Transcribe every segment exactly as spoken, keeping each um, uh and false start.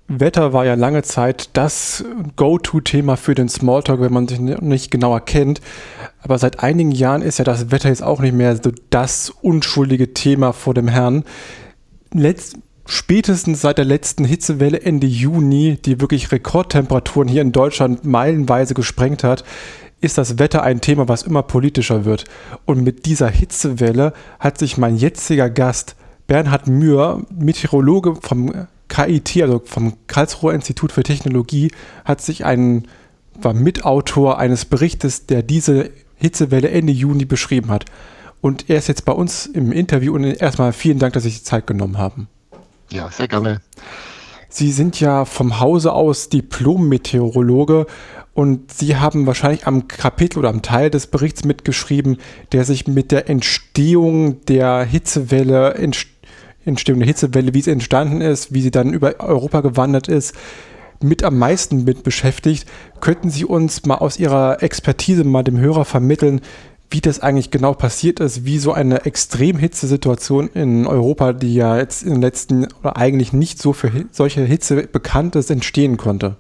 Wetter war ja lange Zeit das Go-To-Thema für den Smalltalk, wenn man sich nicht genauer kennt. Aber seit einigen Jahren ist ja das Wetter jetzt auch nicht mehr so das unschuldige Thema vor dem Herrn. Letzt, spätestens seit der letzten Hitzewelle Ende Juni, die wirklich Rekordtemperaturen hier in Deutschland meilenweise gesprengt hat, ist das Wetter ein Thema, was immer politischer wird. Und mit dieser Hitzewelle hat sich mein jetziger Gast, Bernhard Mühr, Meteorologe vom K I T, also vom Karlsruher Institut für Technologie, hat sich ein, war Mitautor eines Berichtes, der diese Hitzewelle Ende Juni beschrieben hat. Und er ist jetzt bei uns im Interview und erstmal vielen Dank, dass Sie sich Zeit genommen haben. Ja, sehr gerne. Sie sind ja vom Hause aus Diplom-Meteorologe und Sie haben wahrscheinlich am Kapitel oder am Teil des Berichts mitgeschrieben, der sich mit der Entstehung der Hitzewelle entsteht. Entstehung der Hitzewelle, wie sie entstanden ist, wie sie dann über Europa gewandert ist, mit am meisten mit beschäftigt. Könnten Sie uns mal aus Ihrer Expertise mal dem Hörer vermitteln, wie das eigentlich genau passiert ist, wie so eine Extremhitzesituation in Europa, die ja jetzt in den letzten oder eigentlich nicht so für solche Hitze bekannt ist, entstehen konnte?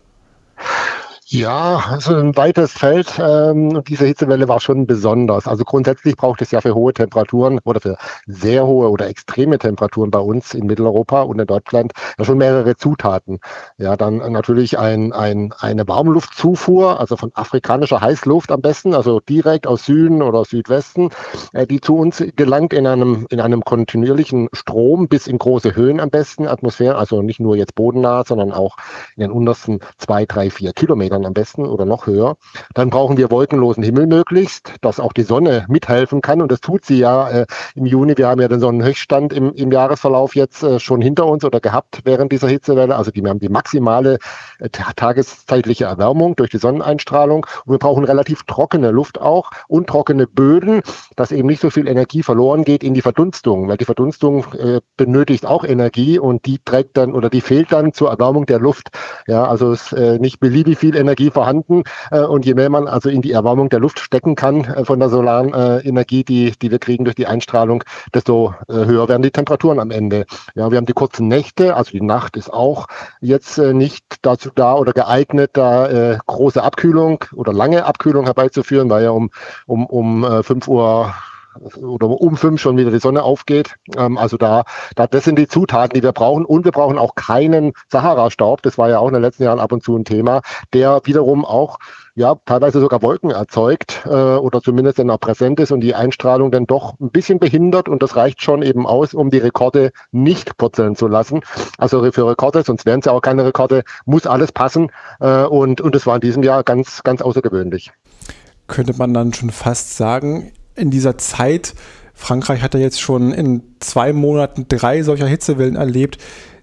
Ja, also ein weites Feld. Ähm, diese Hitzewelle war schon besonders. Also grundsätzlich braucht es ja für hohe Temperaturen oder für sehr hohe oder extreme Temperaturen bei uns in Mitteleuropa und in Deutschland ja schon mehrere Zutaten. Ja, dann natürlich ein, ein, eine Warmluftzufuhr, also von afrikanischer Heißluft am besten, also direkt aus Süden oder Südwesten, äh, die zu uns gelangt in einem, in einem kontinuierlichen Strom bis in große Höhen am besten, Atmosphäre, also nicht nur jetzt bodennah, sondern auch in den untersten zwei, drei, vier Kilometern am besten oder noch höher. Dann brauchen wir wolkenlosen Himmel möglichst, dass auch die Sonne mithelfen kann und das tut sie ja äh, im Juni. Wir haben ja den Sonnenhöchststand im, im Jahresverlauf jetzt äh, schon hinter uns oder gehabt während dieser Hitzewelle. Also die, wir haben die maximale äh, tageszeitliche Erwärmung durch die Sonneneinstrahlung und wir brauchen relativ trockene Luft auch und trockene Böden, dass eben nicht so viel Energie verloren geht in die Verdunstung, weil die Verdunstung äh, benötigt auch Energie und die trägt dann oder die fehlt dann zur Erwärmung der Luft. Ja, also es ist äh, nicht beliebig viel Energie vorhanden äh, und je mehr man also in die Erwärmung der Luft stecken kann äh, von der solaren äh, Energie, die die wir kriegen durch die Einstrahlung, desto äh, höher werden die Temperaturen am Ende. Ja, wir haben die kurzen Nächte, also die Nacht ist auch jetzt äh, nicht dazu da oder geeignet, da äh, große Abkühlung oder lange Abkühlung herbeizuführen, weil ja um um um äh, fünf Uhr oder um fünf schon wieder die Sonne aufgeht. Ähm, also da, da, das sind die Zutaten, die wir brauchen. Und wir brauchen auch keinen Sahara-Staub. Das war ja auch in den letzten Jahren ab und zu ein Thema, der wiederum auch ja teilweise sogar Wolken erzeugt äh, oder zumindest dann auch präsent ist und die Einstrahlung dann doch ein bisschen behindert. Und das reicht schon eben aus, um die Rekorde nicht purzeln zu lassen. Also für Rekorde, sonst wären es ja auch keine Rekorde, muss alles passen. Äh, und, und das war in diesem Jahr ganz, ganz außergewöhnlich. Könnte man dann schon fast sagen, in dieser Zeit, Frankreich hat ja jetzt schon in zwei Monaten drei solcher Hitzewellen erlebt,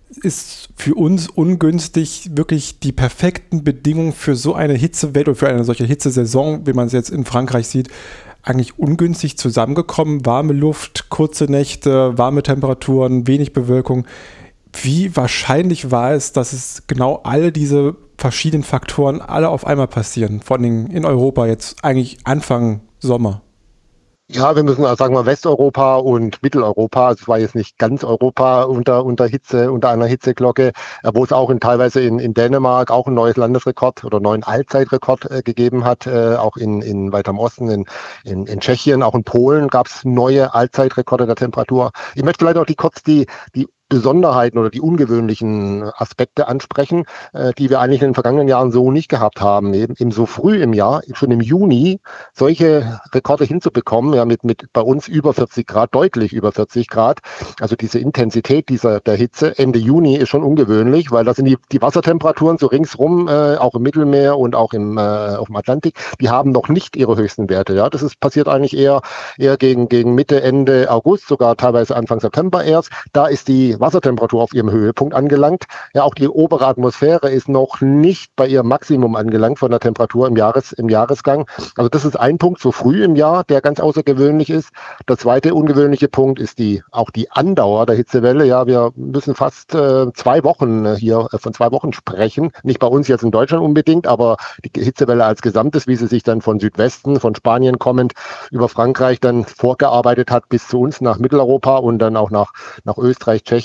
ist für uns ungünstig wirklich die perfekten Bedingungen für so eine Hitzewelle oder für eine solche Hitzesaison, wie man es jetzt in Frankreich sieht, eigentlich ungünstig zusammengekommen. Warme Luft, kurze Nächte, warme Temperaturen, wenig Bewölkung. Wie wahrscheinlich war es, dass es genau alle diese verschiedenen Faktoren alle auf einmal passieren, vor allem in Europa jetzt eigentlich Anfang Sommer? Ja, wir müssen also sagen wir Westeuropa und Mitteleuropa. Also es war jetzt nicht ganz Europa unter unter Hitze, unter einer Hitzeglocke, wo es auch in, teilweise in, in Dänemark auch ein neues Landesrekord oder neuen Allzeitrekord äh, gegeben hat. Äh, auch in, in weiter im Osten, in, in, in Tschechien, auch in Polen gab es neue Allzeitrekorde der Temperatur. Ich möchte vielleicht auch die kurz die die Besonderheiten oder die ungewöhnlichen Aspekte ansprechen, äh, die wir eigentlich in den vergangenen Jahren so nicht gehabt haben. Eben, eben so früh im Jahr, schon im Juni, solche Rekorde hinzubekommen, ja, mit, mit bei uns über vierzig Grad, deutlich über vierzig Grad. Also diese Intensität dieser, der Hitze Ende Juni ist schon ungewöhnlich, weil das sind die, die Wassertemperaturen so ringsrum, äh, auch im Mittelmeer und auch im, äh, auf dem Atlantik, die haben noch nicht ihre höchsten Werte. Ja, das ist passiert eigentlich eher, eher gegen, gegen Mitte, Ende August, sogar teilweise Anfang September erst. Da ist die Wassertemperatur auf ihrem Höhepunkt angelangt. Ja, auch die obere Atmosphäre ist noch nicht bei ihrem Maximum angelangt von der Temperatur im Jahres, im Jahresgang. Also das ist ein Punkt so früh im Jahr, der ganz außergewöhnlich ist. Der zweite ungewöhnliche Punkt ist die, auch die Andauer der Hitzewelle. Ja, wir müssen fast äh, zwei Wochen hier äh, von zwei Wochen sprechen. Nicht bei uns jetzt in Deutschland unbedingt, aber die Hitzewelle als Gesamtes, wie sie sich dann von Südwesten, von Spanien kommend über Frankreich dann vorgearbeitet hat bis zu uns nach Mitteleuropa und dann auch nach, nach Österreich, Tschechien,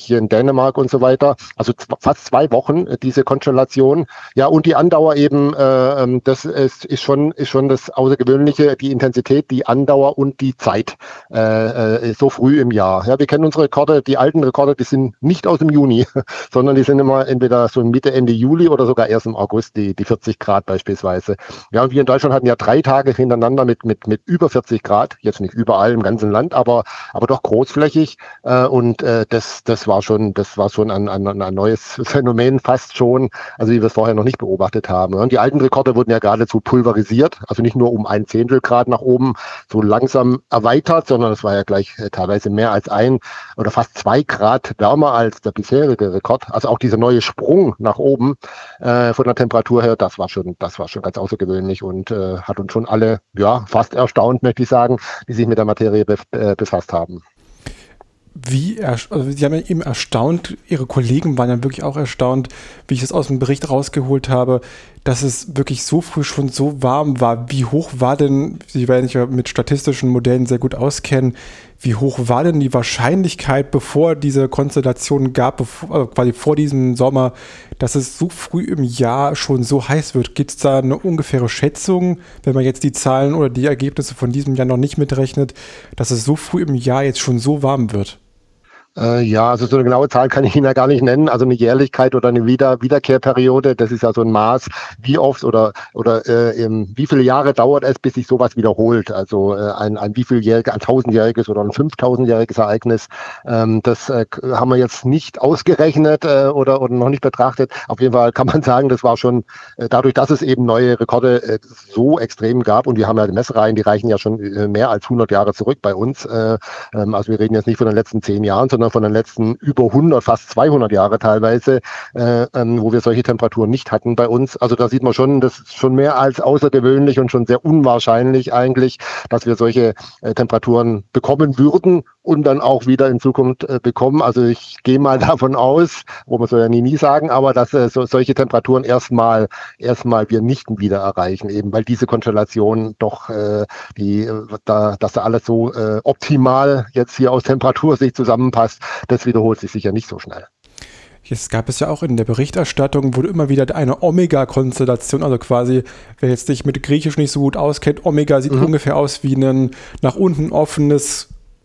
Tschechien, Dänemark und so weiter. Also z- fast zwei Wochen äh, diese Konstellation. Ja, und die Andauer eben, äh, ähm, das ist, ist schon ist schon das Außergewöhnliche, die Intensität, die Andauer und die Zeit äh, äh, so früh im Jahr. Ja, wir kennen unsere Rekorde, die alten Rekorde, die sind nicht aus dem Juni, sondern die sind immer entweder so Mitte, Ende Juli oder sogar erst im August, die, die vierzig Grad beispielsweise. Ja, und wir in Deutschland hatten ja drei Tage hintereinander mit, mit, mit über vierzig Grad, jetzt nicht überall im ganzen Land, aber, aber doch großflächig. Äh, und äh, das, das war schon, das war schon ein, ein, ein neues Phänomen, fast schon, also wie wir es vorher noch nicht beobachtet haben. Und die alten Rekorde wurden ja geradezu pulverisiert, also nicht nur um ein Zehntel Grad nach oben so langsam erweitert, sondern es war ja gleich äh, teilweise mehr als ein oder fast zwei Grad wärmer als der bisherige Rekord. Also auch dieser neue Sprung nach oben äh, von der Temperatur her, das war schon, das war schon ganz außergewöhnlich und äh, hat uns schon alle, ja, fast erstaunt, möchte ich sagen, die sich mit der Materie bef äh, befasst haben. Wie, erst- also Sie haben ja eben erstaunt, Ihre Kollegen waren ja wirklich auch erstaunt, wie ich es aus dem Bericht rausgeholt habe, dass es wirklich so früh schon so warm war. Wie hoch war denn, Sie werden sich ja mit statistischen Modellen sehr gut auskennen, wie hoch war denn die Wahrscheinlichkeit, bevor diese Konstellation gab, bevor, also quasi vor diesem Sommer, dass es so früh im Jahr schon so heiß wird? Gibt es da eine ungefähre Schätzung, wenn man jetzt die Zahlen oder die Ergebnisse von diesem Jahr noch nicht mitrechnet, dass es so früh im Jahr jetzt schon so warm wird? Äh, ja, also so eine genaue Zahl kann ich Ihnen ja gar nicht nennen. Also eine Jährlichkeit oder eine Wieder Wiederkehrperiode, das ist ja so ein Maß, wie oft oder oder äh, im, wie viele Jahre dauert es, bis sich sowas wiederholt. Also äh, ein, ein wievielljähriges, ein tausendjähriges oder ein fünftausendjähriges Ereignis. Ähm, das äh, haben wir jetzt nicht ausgerechnet äh, oder, oder noch nicht betrachtet. Auf jeden Fall kann man sagen, das war schon äh, dadurch, dass es eben neue Rekorde äh, so extrem gab und wir haben ja die Messreihen, die reichen ja schon äh, mehr als hundert Jahre zurück bei uns. Äh, ähm, also wir reden jetzt nicht von den letzten zehn Jahren, sondern von den letzten über hundert, fast zweihundert Jahre teilweise, äh, ähm, wo wir solche Temperaturen nicht hatten bei uns. Also da sieht man schon, das ist schon mehr als außergewöhnlich und schon sehr unwahrscheinlich eigentlich, dass wir solche äh, Temperaturen bekommen würden und dann auch wieder in Zukunft äh, bekommen. Also ich gehe mal davon aus, wo man soll ja nie nie sagen, aber dass äh, so, solche Temperaturen erstmal erstmal wir nicht wieder erreichen, eben weil diese Konstellation doch äh, die äh, da, dass da alles so äh, optimal jetzt hier aus Temperatursicht zusammenpasst, das wiederholt sich sicher nicht so schnell. Jetzt gab es ja auch in der Berichterstattung, wurde immer wieder eine Omega-Konstellation, also quasi, wer jetzt sich mit Griechisch nicht so gut auskennt, Omega sieht mhm. ungefähr aus wie ein nach unten offenes,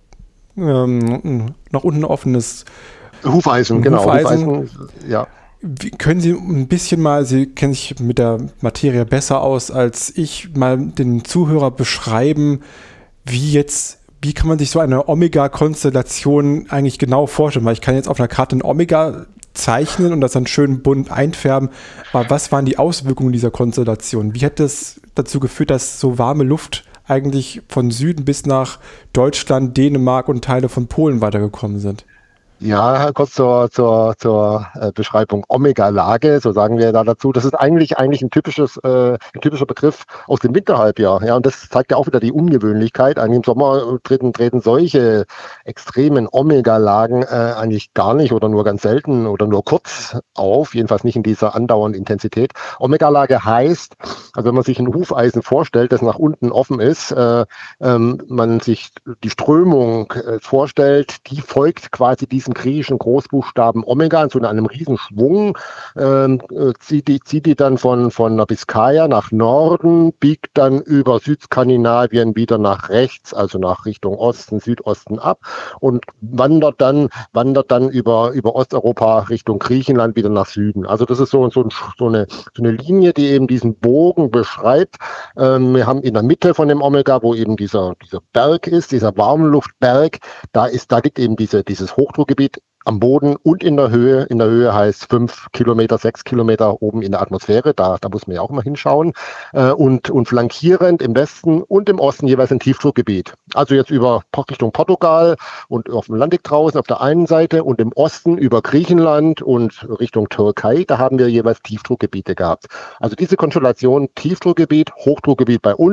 ähm, nach unten offenes Hufeisen, genau. Hufeisen. Hufeisen, ja. Wie, können Sie ein bisschen mal, Sie kennen sich mit der Materie besser aus als ich, mal den Zuhörer beschreiben, wie jetzt Wie kann man sich so eine Omega-Konstellation eigentlich genau vorstellen? Weil ich kann jetzt auf einer Karte ein Omega zeichnen und das dann schön bunt einfärben. Aber was waren die Auswirkungen dieser Konstellation? Wie hat das dazu geführt, dass so warme Luft eigentlich von Süden bis nach Deutschland, Dänemark und Teile von Polen weitergekommen sind? Ja, kurz zur, zur, zur äh, Beschreibung Omega-Lage, so sagen wir da dazu. Das ist eigentlich eigentlich ein typisches, äh, ein typischer Begriff aus dem Winterhalbjahr. Ja, und das zeigt ja auch wieder die Ungewöhnlichkeit. Eigentlich im Sommer treten, treten solche extremen Omega-Lagen äh, eigentlich gar nicht oder nur ganz selten oder nur kurz auf, jedenfalls nicht in dieser andauernden Intensität. Omega-Lage heißt, also wenn man sich ein Hufeisen vorstellt, das nach unten offen ist, äh, ähm, man sich die Strömung äh, vorstellt, die folgt quasi diesem griechischen Großbuchstaben Omega in so einem Riesenschwung, ähm, zieht, die, zieht die dann von, von der Biskaya nach Norden, biegt dann über Südskandinavien wieder nach rechts, also nach Richtung Osten, Südosten ab und wandert dann, wandert dann über, über Osteuropa Richtung Griechenland wieder nach Süden. Also das ist so, so, ein, so, eine, so eine Linie, die eben diesen Bogen beschreibt. Ähm, wir haben in der Mitte von dem Omega, wo eben dieser, dieser Berg ist, dieser Warmluftberg, da ist, da liegt eben diese, dieses Hochdruckgebiet am Boden und in der Höhe. In der Höhe heißt fünf Kilometer, sechs Kilometer oben in der Atmosphäre. Da, da muss man ja auch mal hinschauen. Äh, und, und flankierend im Westen und im Osten jeweils ein Tiefdruckgebiet. Also jetzt über Richtung Portugal und auf dem Atlantik draußen auf der einen Seite und im Osten über Griechenland und Richtung Türkei. Da haben wir jeweils Tiefdruckgebiete gehabt. Also diese Konstellation Tiefdruckgebiet, Hochdruckgebiet bei uns,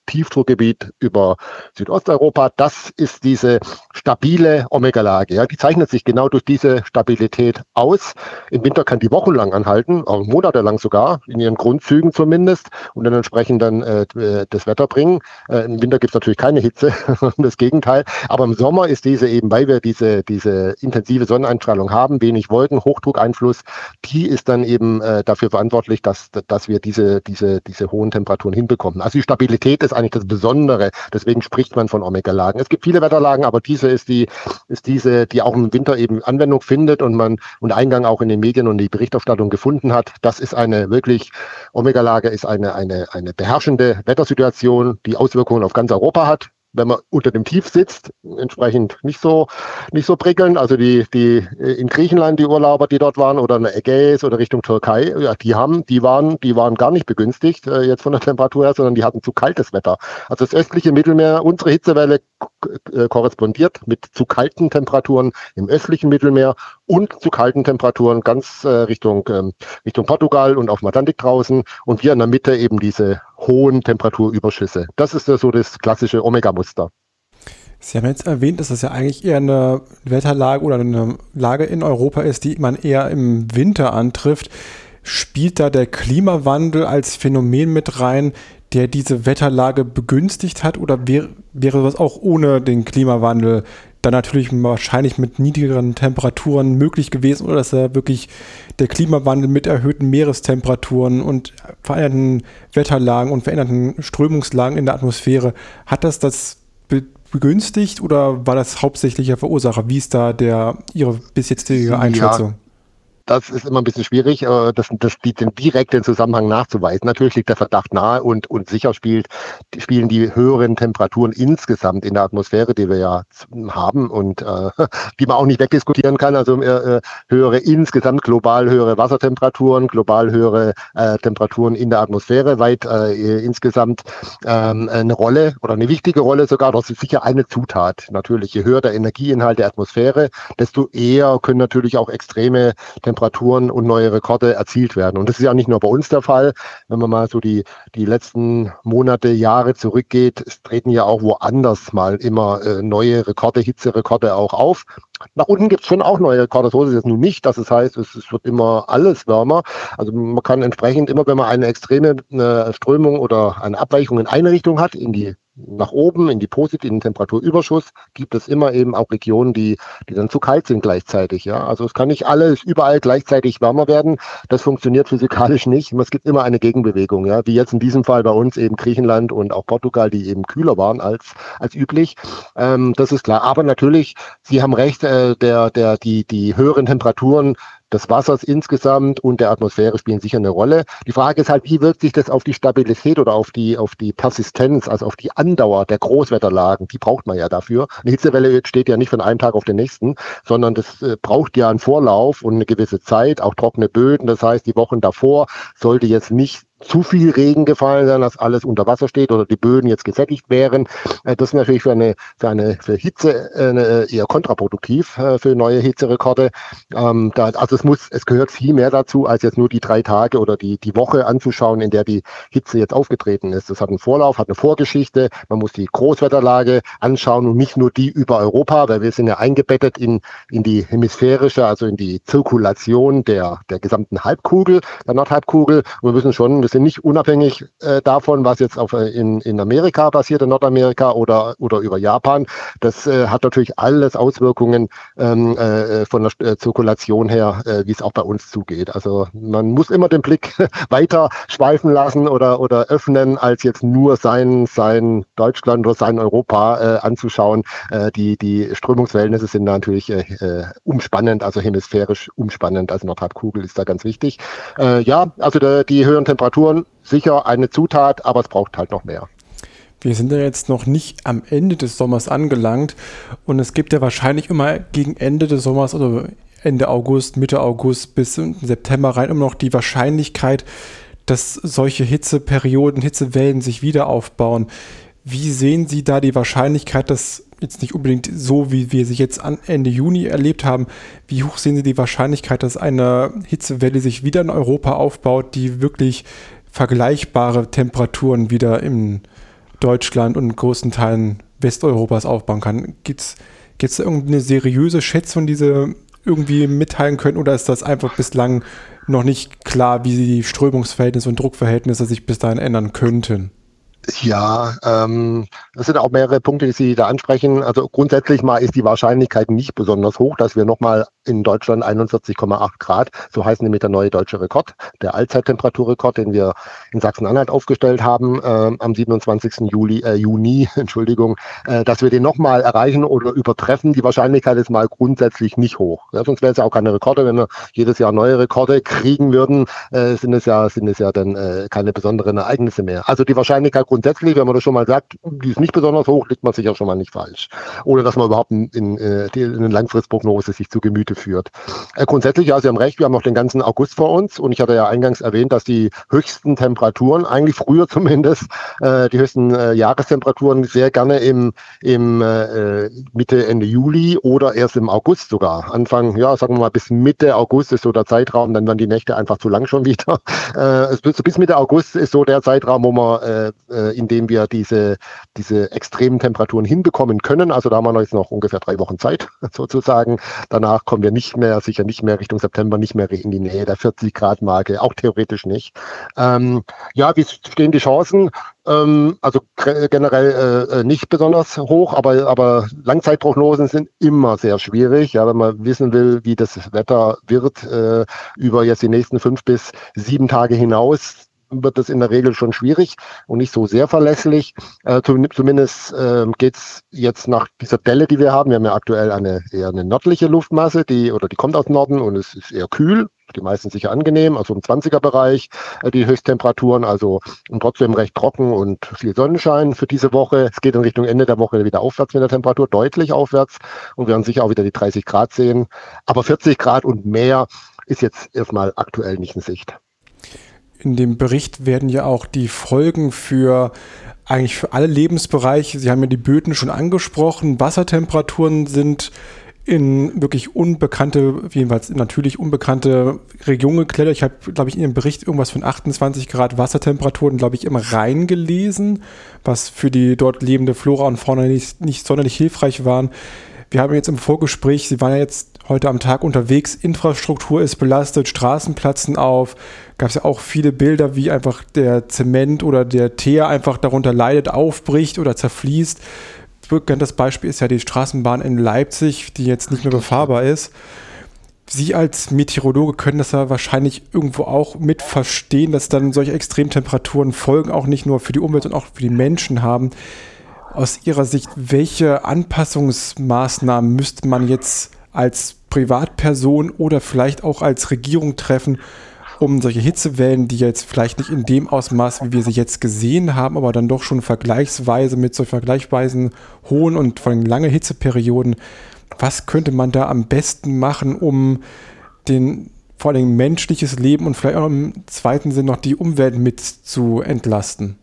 Tiefdruckgebiet über Südosteuropa. Das ist diese stabile Omega-Lage. Ja, die zeichnet sich genau durch diese Stabilität aus. Im Winter kann die wochenlang anhalten, auch monatelang sogar, in ihren Grundzügen zumindest, und dann entsprechend dann äh, das Wetter bringen. Äh, Im Winter gibt es natürlich keine Hitze, das Gegenteil. Aber im Sommer ist diese eben, weil wir diese, diese intensive Sonneneinstrahlung haben, wenig Wolken, Hochdruckeinfluss, die ist dann eben äh, dafür verantwortlich, dass, dass wir diese, diese, diese hohen Temperaturen hinbekommen. Also die Stabilität ist eigentlich das Besondere. Deswegen spricht man von Omega-Lagen. Es gibt viele Wetterlagen, aber diese ist die, ist diese, die auch im Winter eben Anwendung findet und man und Eingang auch in den Medien und die Berichterstattung gefunden hat. Das ist eine wirklich, Omega-Lage ist eine, eine, eine beherrschende Wettersituation, die Auswirkungen auf ganz Europa hat. Wenn man unter dem Tief sitzt, entsprechend nicht so, nicht so prickelnd. Also die, die in Griechenland, die Urlauber, die dort waren, oder in der Ägäis oder Richtung Türkei, ja, die haben, die waren, die waren gar nicht begünstigt, äh, jetzt von der Temperatur her, sondern die hatten zu kaltes Wetter. Also das östliche Mittelmeer, unsere Hitzewelle äh, korrespondiert mit zu kalten Temperaturen im östlichen Mittelmeer und zu kalten Temperaturen ganz äh, Richtung, ähm, Richtung Portugal und auf dem Atlantik draußen. Und wir in der Mitte eben diese hohen Temperaturüberschüsse. Das ist ja so das klassische Omega-Muster. Sie haben jetzt erwähnt, dass das ja eigentlich eher eine Wetterlage oder eine Lage in Europa ist, die man eher im Winter antrifft. Spielt da der Klimawandel als Phänomen mit rein, der diese Wetterlage begünstigt hat, oder wäre, wäre das auch ohne den Klimawandel dann natürlich wahrscheinlich mit niedrigeren Temperaturen möglich gewesen, oder ist da wirklich der Klimawandel mit erhöhten Meerestemperaturen und veränderten Wetterlagen und veränderten Strömungslagen in der Atmosphäre, hat das das be- begünstigt oder war das hauptsächlich der Verursacher? Wie ist da der Ihre bis jetzige Einschätzung? Ja. Das ist immer ein bisschen schwierig, das, das, den direkten Zusammenhang nachzuweisen. Natürlich liegt der Verdacht nahe und, und sicher spielt, spielen die höheren Temperaturen insgesamt in der Atmosphäre, die wir ja haben und äh, die man auch nicht wegdiskutieren kann. Also äh, höhere insgesamt global höhere Wassertemperaturen, global höhere äh, Temperaturen in der Atmosphäre, weit äh, insgesamt ähm, eine Rolle oder eine wichtige Rolle sogar. Das ist sicher eine Zutat. Natürlich, je höher der Energieinhalt der Atmosphäre, desto eher können natürlich auch extreme Temperaturen Temperaturen und neue Rekorde erzielt werden. Und das ist ja nicht nur bei uns der Fall. Wenn man mal so die, die letzten Monate, Jahre zurückgeht, es treten ja auch woanders mal immer äh, neue Rekorde, Hitzerekorde auch auf. Nach unten gibt es schon auch neue Rekorde. So ist es jetzt nun nicht, dass es heißt, es, es wird immer alles wärmer. Also man kann entsprechend immer, wenn man eine extreme äh, Strömung oder eine Abweichung in eine Richtung hat, in die nach oben, in die positiven Temperaturüberschuss, gibt es immer eben auch Regionen, die, die dann zu kalt sind gleichzeitig. Ja, also es kann nicht alles überall gleichzeitig wärmer werden. Das funktioniert physikalisch nicht. Es gibt immer eine Gegenbewegung, ja, wie jetzt in diesem Fall bei uns eben Griechenland und auch Portugal, die eben kühler waren als, als üblich. Ähm, das ist klar. Aber natürlich, Sie haben recht, äh, der, der, die, die höheren Temperaturen des Wassers insgesamt und der Atmosphäre spielen sicher eine Rolle. Die Frage ist halt, wie wirkt sich das auf die Stabilität oder auf die, auf die Persistenz, also auf die Andauer der Großwetterlagen? Die braucht man ja dafür. Eine Hitzewelle steht ja nicht von einem Tag auf den nächsten, sondern das äh, braucht ja einen Vorlauf und eine gewisse Zeit, auch trockene Böden. Das heißt, die Wochen davor sollte jetzt nicht zu viel Regen gefallen sein, dass alles unter Wasser steht oder die Böden jetzt gesättigt wären. Das ist natürlich für eine, für eine für Hitze äh, eher kontraproduktiv äh, für neue Hitzerekorde. Ähm, da, also es muss, es gehört viel mehr dazu, als jetzt nur die drei Tage oder die, die Woche anzuschauen, in der die Hitze jetzt aufgetreten ist. Das hat einen Vorlauf, hat eine Vorgeschichte. Man muss die Großwetterlage anschauen und nicht nur die über Europa, weil wir sind ja eingebettet in, in die hemisphärische, also in die Zirkulation der, der gesamten Halbkugel, der Nordhalbkugel. Und wir müssen schon, wir sind nicht unabhängig äh, davon, was jetzt auf, äh, in, in Amerika passiert, in Nordamerika oder, oder über Japan. Das äh, hat natürlich alles Auswirkungen ähm, äh, von der äh, Zirkulation her, äh, wie es auch bei uns zugeht. Also man muss immer den Blick weiter schweifen lassen oder, oder öffnen, als jetzt nur sein, sein Deutschland oder sein Europa äh, anzuschauen. Äh, die, die Strömungsverhältnisse sind natürlich äh, äh, umspannend, also hemisphärisch umspannend. Also Nordhalbkugel ist da ganz wichtig. Äh, ja, also der, die höheren Temperaturen sicher eine Zutat, aber es braucht halt noch mehr. Wir sind ja jetzt noch nicht am Ende des Sommers angelangt und es gibt ja wahrscheinlich immer gegen Ende des Sommers, also Ende August, Mitte August bis September rein immer noch die Wahrscheinlichkeit, dass solche Hitzeperioden, Hitzewellen sich wieder aufbauen. Wie sehen Sie da die Wahrscheinlichkeit, dass jetzt nicht unbedingt so, wie wir sie jetzt an Ende Juni erlebt haben, wie hoch sehen Sie die Wahrscheinlichkeit, dass eine Hitzewelle sich wieder in Europa aufbaut, die wirklich vergleichbare Temperaturen wieder im Deutschland und großen Teilen Westeuropas aufbauen kann. Gibt es irgendeine seriöse Schätzung, die Sie irgendwie mitteilen können, oder ist das einfach bislang noch nicht klar, wie die Strömungsverhältnisse und Druckverhältnisse sich bis dahin ändern könnten? Ja, ähm, das sind auch mehrere Punkte, die Sie da ansprechen. Also grundsätzlich mal ist die Wahrscheinlichkeit nicht besonders hoch, dass wir nochmal in Deutschland einundvierzig Komma acht Grad, so heißt nämlich der neue deutsche Rekord, der Allzeittemperaturrekord, den wir in Sachsen-Anhalt aufgestellt haben, äh, am siebenundzwanzigsten Juli, äh, Juni, Entschuldigung, äh, dass wir den nochmal erreichen oder übertreffen. Die Wahrscheinlichkeit ist mal grundsätzlich nicht hoch. Ja, sonst wäre es ja auch keine Rekorde. Wenn wir jedes Jahr neue Rekorde kriegen würden, äh, sind es ja, sind es ja dann äh, keine besonderen Ereignisse mehr. Also die Wahrscheinlichkeit grundsätzlich, wenn man das schon mal sagt, die ist nicht besonders hoch, liegt man sicher schon mal nicht falsch. Ohne dass man überhaupt in, in, in eine Langfristprognose sich zu Gemüte führt. Äh, grundsätzlich, ja, Sie haben recht, wir haben noch den ganzen August vor uns und ich hatte ja eingangs erwähnt, dass die höchsten Temperaturen, eigentlich früher zumindest, äh, die höchsten äh, Jahrestemperaturen sehr gerne im, im äh, Mitte, Ende Juli oder erst im August sogar. Anfang, ja, sagen wir mal bis Mitte August ist so der Zeitraum, dann werden die Nächte einfach zu lang schon wieder. Äh, bis, bis Mitte August ist so der Zeitraum, wo man äh, in dem wir diese, diese extremen Temperaturen hinbekommen können. Also da haben wir jetzt noch ungefähr drei Wochen Zeit sozusagen. Danach kommen wir nicht mehr, sicher nicht mehr Richtung September, nicht mehr in die Nähe der vierzig Grad Marke, auch theoretisch nicht. Ähm, ja, wie stehen die Chancen? Ähm, also generell äh, nicht besonders hoch, aber, aber Langzeitprognosen sind immer sehr schwierig. Ja, wenn man wissen will, wie das Wetter wird äh, über jetzt die nächsten fünf bis sieben Tage hinaus, wird das in der Regel schon schwierig und nicht so sehr verlässlich. Äh, zumindest äh, geht es jetzt nach dieser Delle, die wir haben. Wir haben ja aktuell eine eher eine nördliche Luftmasse, die oder die kommt aus Norden und es ist eher kühl. Die meisten sicher angenehm, also im zwanziger Bereich äh, die Höchsttemperaturen, also und trotzdem recht trocken und viel Sonnenschein für diese Woche. Es geht in Richtung Ende der Woche wieder aufwärts mit der Temperatur, deutlich aufwärts und wir werden sicher auch wieder die dreißig Grad sehen. Aber vierzig Grad und mehr ist jetzt erstmal aktuell nicht in Sicht. In dem Bericht werden ja auch die Folgen für eigentlich für alle Lebensbereiche, Sie haben ja die Böden schon angesprochen, Wassertemperaturen sind in wirklich unbekannte, jedenfalls natürlich unbekannte Regionen geklettert. Ich habe, glaube ich, in dem Bericht irgendwas von achtundzwanzig Grad Wassertemperaturen, glaube ich, im Rhein gelesen, was für die dort lebende Flora und Fauna nicht, nicht sonderlich hilfreich waren. Wir haben jetzt im Vorgespräch, Sie waren ja jetzt heute am Tag unterwegs, Infrastruktur ist belastet, Straßen platzen auf. Gab es ja auch viele Bilder, wie einfach der Zement oder der Teer einfach darunter leidet, aufbricht oder zerfließt. Das Beispiel ist ja die Straßenbahn in Leipzig, die jetzt nicht mehr befahrbar ist. Sie als Meteorologe können das ja wahrscheinlich irgendwo auch mit verstehen, dass dann solche Extremtemperaturen Folgen auch nicht nur für die Umwelt, sondern auch für die Menschen haben. Aus Ihrer Sicht, welche Anpassungsmaßnahmen müsste man jetzt als Privatperson oder vielleicht auch als Regierung treffen, um solche Hitzewellen, die jetzt vielleicht nicht in dem Ausmaß, wie wir sie jetzt gesehen haben, aber dann doch schon vergleichsweise mit so vergleichsweise hohen und vor allem lange Hitzeperioden, was könnte man da am besten machen, um den vor allem menschliches Leben und vielleicht auch im zweiten Sinn noch die Umwelt mit zu entlasten?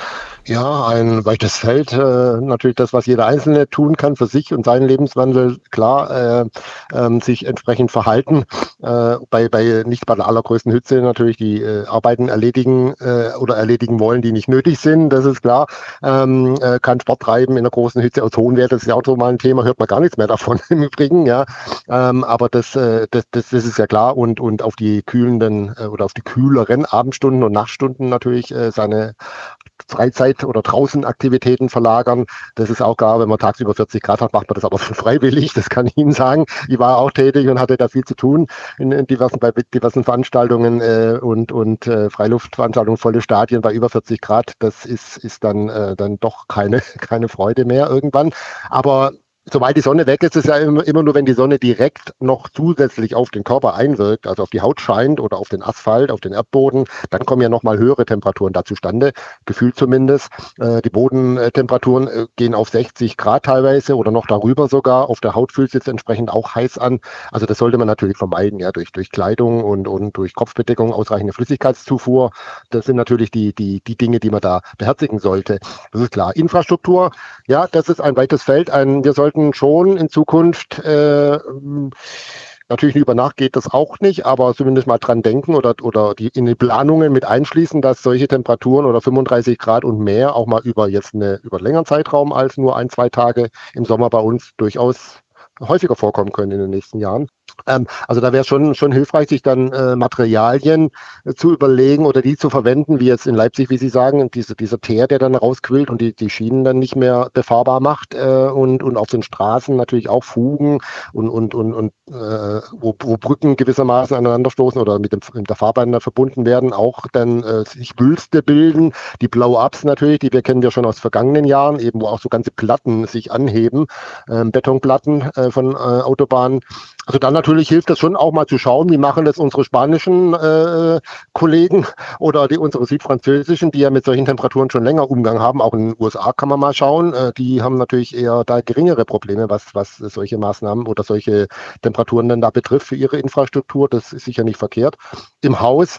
Ja, ein weites Feld. Äh, natürlich das, was jeder Einzelne tun kann für sich und seinen Lebenswandel, klar, äh, ähm, sich entsprechend verhalten. Äh, bei, bei nicht bei der allergrößten Hitze natürlich die äh, Arbeiten erledigen äh, oder erledigen wollen, die nicht nötig sind, das ist klar. Ähm, äh, kann Sport treiben in der großen Hitze aus hohen Wert, das ist ja auch so mal ein Thema, hört man gar nichts mehr davon im Übrigen, ja. Ähm, aber das, äh, das, das, das ist ja klar und, und auf die kühlenden äh, oder auf die kühleren Abendstunden und Nachtstunden natürlich äh, seine Freizeit- oder Draußenaktivitäten verlagern. Das ist auch klar, wenn man tagsüber vierzig Grad hat, macht man das aber schon freiwillig, das kann ich Ihnen sagen. Ich war auch tätig und hatte da viel zu tun in, in diversen, bei diversen Veranstaltungen äh, und, und äh, Freiluftveranstaltungen, volle Stadien bei über vierzig Grad. Das ist, ist dann, äh, dann doch keine, keine Freude mehr irgendwann. Aber sobald die Sonne weg ist, ist es ja immer, immer nur, wenn die Sonne direkt noch zusätzlich auf den Körper einwirkt, also auf die Haut scheint oder auf den Asphalt, auf den Erdboden, dann kommen ja nochmal höhere Temperaturen da zustande, gefühlt zumindest. Äh, die Bodentemperaturen äh, gehen auf sechzig Grad teilweise oder noch darüber sogar. Auf der Haut fühlt es jetzt entsprechend auch heiß an. Also das sollte man natürlich vermeiden, ja, durch, durch Kleidung und, und durch Kopfbedeckung, ausreichende Flüssigkeitszufuhr. Das sind natürlich die, die, die Dinge, die man da beherzigen sollte. Das ist klar. Infrastruktur, ja, das ist ein weites Feld. Ein, wir sollten schon in Zukunft äh, Natürlich über Nacht geht das auch nicht, aber zumindest mal dran denken oder, oder die in die Planungen mit einschließen, dass solche Temperaturen oder fünfunddreißig Grad und mehr auch mal über jetzt eine, über einen längeren Zeitraum als nur ein, zwei Tage im Sommer bei uns durchaus häufiger vorkommen können in den nächsten Jahren. Ähm, also da wäre schon schon hilfreich, sich dann äh, Materialien äh, zu überlegen oder die zu verwenden, wie jetzt in Leipzig, wie Sie sagen, diese, dieser Teer, der dann rausquillt und die, die Schienen dann nicht mehr befahrbar macht äh, und, und auf den Straßen natürlich auch Fugen und, und, und, und äh, wo, wo Brücken gewissermaßen aneinanderstoßen oder mit, dem, mit der Fahrbahn verbunden werden, auch dann äh, sich Wülste bilden. Die Blow-ups natürlich, die wir kennen wir schon aus vergangenen Jahren, eben wo auch so ganze Platten sich anheben, äh, Betonplatten äh, von äh, Autobahnen. Also dann natürlich hilft es schon auch mal zu schauen, wie machen das unsere spanischen äh, Kollegen oder die unsere südfranzösischen, die ja mit solchen Temperaturen schon länger Umgang haben. Auch in den U S A kann man mal schauen. Äh, die haben natürlich eher da geringere Probleme, was, was solche Maßnahmen oder solche Temperaturen dann da betrifft für ihre Infrastruktur. Das ist sicher nicht verkehrt. Im Haus,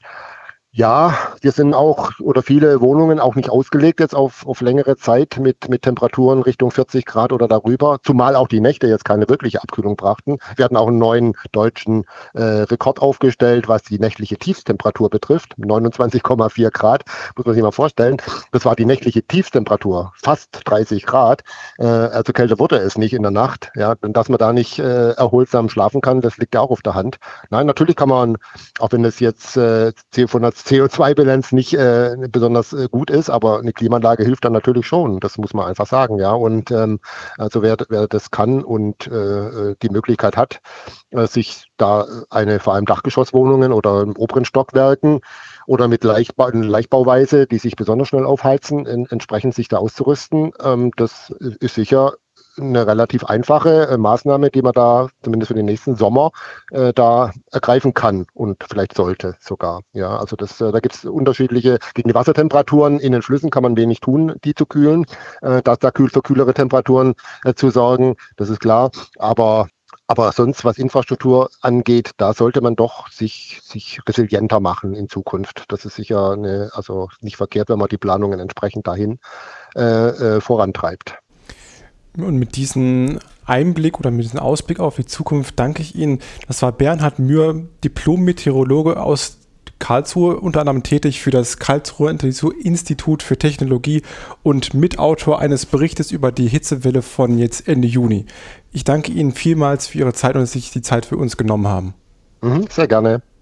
ja, wir sind auch, oder viele Wohnungen auch nicht ausgelegt jetzt auf, auf längere Zeit mit, mit Temperaturen Richtung vierzig Grad oder darüber, zumal auch die Nächte jetzt keine wirkliche Abkühlung brachten. Wir hatten auch einen neuen deutschen äh, Rekord aufgestellt, was die nächtliche Tiefstemperatur betrifft, neunundzwanzig Komma vier Grad, muss man sich mal vorstellen. Das war die nächtliche Tiefstemperatur, fast dreißig Grad, äh, also kälter wurde es nicht in der Nacht. Ja, und dass man da nicht äh, erholsam schlafen kann, das liegt ja auch auf der Hand. Nein, natürlich kann man, auch wenn es jetzt äh, von der C O zwei Bilanz nicht äh, besonders äh, gut ist, aber eine Klimaanlage hilft dann natürlich schon. Das muss man einfach sagen, ja. Und ähm, also wer, wer das kann und äh, die Möglichkeit hat, äh, sich da eine vor allem Dachgeschosswohnungen oder in oberen Stockwerken oder mit Leichtbau, Leichtbauweise, die sich besonders schnell aufheizen, in, entsprechend sich da auszurüsten, ähm, das ist sicher eine relativ einfache äh, Maßnahme, die man da zumindest für den nächsten Sommer äh, da ergreifen kann und vielleicht sollte sogar. Ja, also das, äh, da gibt es unterschiedliche, gegen die Wassertemperaturen in den Flüssen kann man wenig tun, die zu kühlen, äh, da, da kühl, für kühlere Temperaturen äh, zu sorgen, das ist klar, aber aber sonst, was Infrastruktur angeht, da sollte man doch sich, sich resilienter machen in Zukunft. Das ist sicher eine, also nicht verkehrt, wenn man die Planungen entsprechend dahin äh, äh, vorantreibt. Und mit diesem Einblick oder mit diesem Ausblick auf die Zukunft danke ich Ihnen. Das war Bernhard Mühr, Diplom-Meteorologe aus Karlsruhe, unter anderem tätig für das Karlsruher Institut für Technologie und Mitautor eines Berichtes über die Hitzewelle von jetzt Ende Juni. Ich danke Ihnen vielmals für Ihre Zeit und dass Sie sich die Zeit für uns genommen haben. Mhm, sehr gerne.